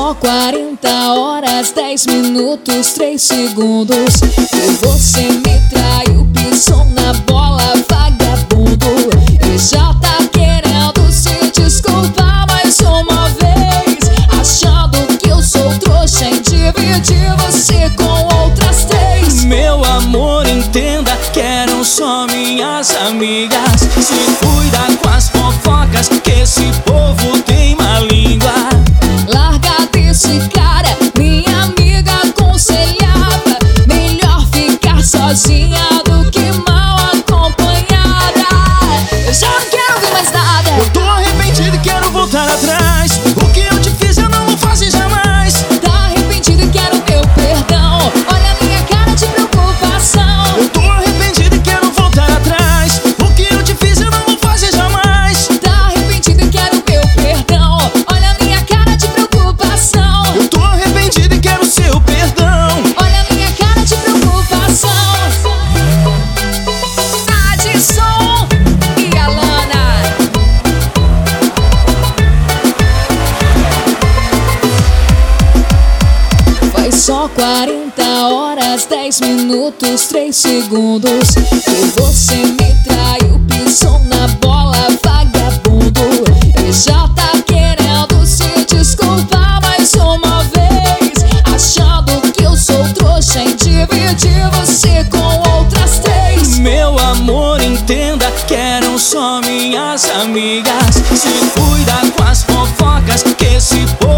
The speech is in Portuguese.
só 40 horas, 10 minutos, 3 segundos que você me traiu, pisou na bola, vagabundo, e já tá querendo se desculpar mais uma vez, achando que eu sou trouxa em dividir você com outras 3. Meu amor, entenda que eram só minhas amigas. Se cuida com as fofocas, que esse povo tem má língua. Larga desse cara, minha amiga aconselhava, melhor ficar sozinha do que mal acompanhada. Eu já não quero ver mais nada. Eu tô arrependido e quero voltar atrás. O que eu te fiz eu não vou fazer jamais. Tá arrependido e quero meu perdão. Olha a minha cara de preocupação. Eu tô arrependido e quero voltar atrás. O que eu te fiz eu não vou fazer jamais. Tá arrependido e quero meu perdão. Olha a minha cara de preocupação. Eu tô arrependido e quero seu perdão. Olha a minha cara de preocupação. Adson e Alana. Faz só 40 horas, 10 minutos, 3 segundos que você me traiu, pisou na bola, vagabundo, e já tá querendo se desculpar mais uma vez, achando que eu sou trouxa em dividir você com outras 3. Meu amor, entenda que eram só minhas amigas. Se cuida com as fofocas, que esse povo